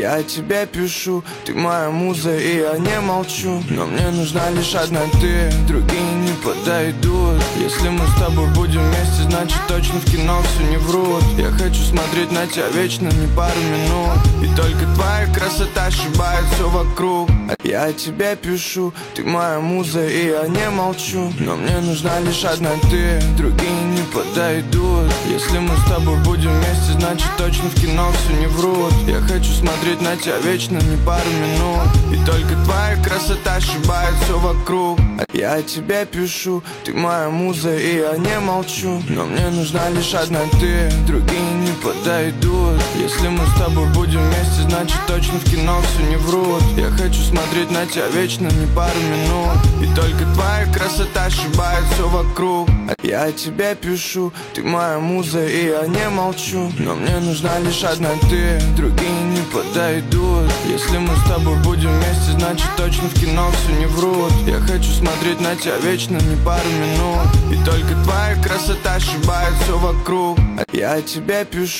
Я тебе пишу, ты моя муза, и я не молчу. Но мне нужна лишь одна ты, другие не подойдут. Если мы с тобой будем вместе, значит точно в кино все не врут. Я хочу смотреть на тебя вечно, не пару минут. И только твоя красота сшибает все вокруг. Я тебе пишу, ты моя муза, и я не молчу. Но мне нужна лишь одна ты, другие не подойдут. Если мы с тобой будем вместе, значит точно в кино все не врут. Я хочу смотреть на тебя вечно, не пару минут. И только твоя красота сшибает все вокруг. Я тебе пишу, ты моя муза, и я не молчу. Но мне нужна лишь одна ты, другие не подойдут. Если мы с тобой будем вместе, значит точно в кино все не врут. Я хочу смотреть на тебя вечно, не пару минут. И только твоя красота сшибает все вокруг. Я тебе пишу, ты моя муза, и я не молчу. Но мне нужна лишь одна ты, другие не подойдут. Если мы с тобой будем вместе, значит точно в кино все не врут. Я хочу смотреть на тебя вечно, не пару минут. И только твоя красота сшибает все вокруг. Я тебе пишу.